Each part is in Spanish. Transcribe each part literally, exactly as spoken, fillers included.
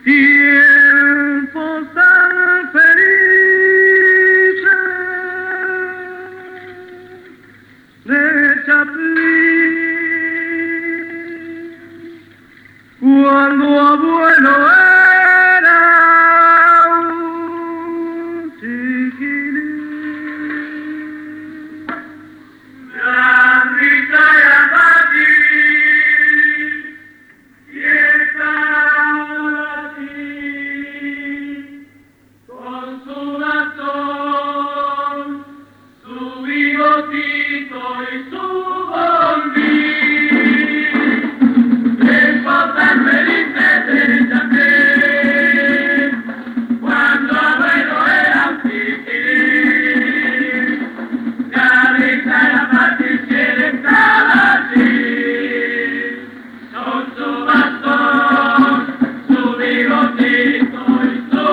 tiempos tan felices de Chaplin, cuando abuelo era un chiquilín. La risa era fácil y estaba así, con su bastón, su bigotito y su bombín. Tiempos tan felices de Chaplin, cuando abuelo era un chiquilín. La risa era fácil si él estaba así, con su bastón, su bigotito y su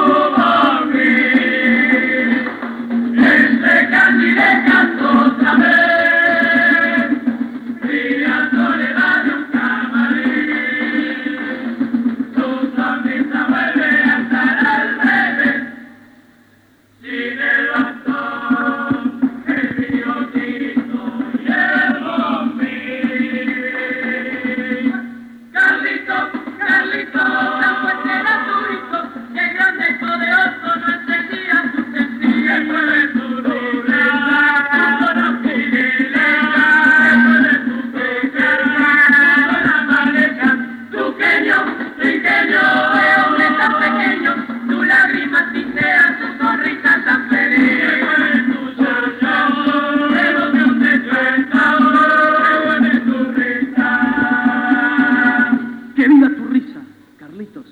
bombín. Este casi le cantó otra vez, fría soledad de un camarín. Su sonrisa vuelve a estar al revés, sin el bastón, el bigotito y el bombín. Carlito, Carlito, la fuente era tu hijo, y el grande y poderoso no entendía su sentir. Después de su nobleza, su conocimiento, después de su pequeña, con la maleza, tu genio, tu ingenio, de hombre tan pequeño, tu lágrima tintea su sonrisa tan feliz. Después de tu llanto, de donde un techo está, después de tu risa. ¡Que viva tu risa, Carlitos!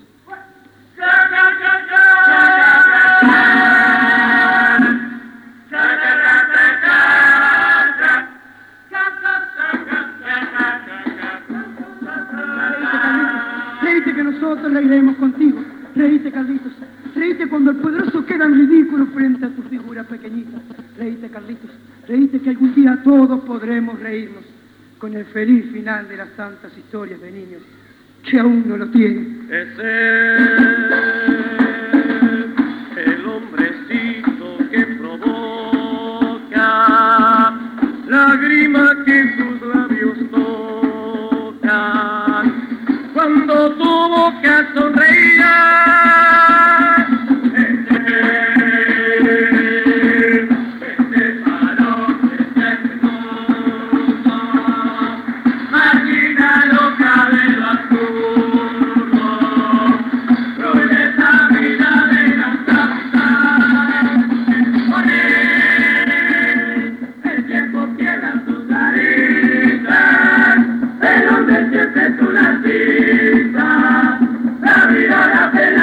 Reíte que nosotros reiremos contigo. Reíte, Carlitos. Reíte cuando el poderoso queda en ridículo frente a tu figura pequeñita. Reíte, Carlitos. Reíte que algún día todos podremos reírnos con el feliz final de las tantas historias de niños que aún no lo tienen. Ese es el hombrecito que provoca lágrimas que sus labios tocan cuando tu boca sonreirá. Ese, ese varón, ese hermoso, máquina loca de lo absurdo, esa vida de gran capital. Con él el tiempo quiebra sus aristas, el hombre siempre es una artista, la vida la pena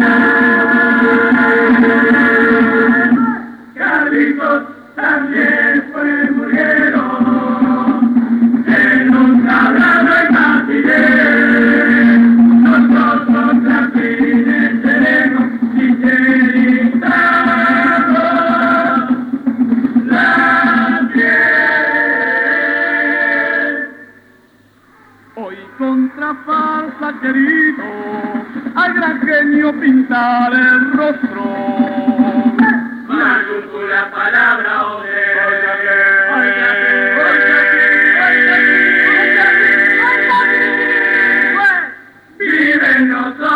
verdad. Carlitos también fue mujero, en un tablado y martillero. Nosotros Chapines seremos sinceritados la piel. Hoy contra farsa querido, al gran genio pintar el rostro. Mayúscula palabra o de vive en nosotros.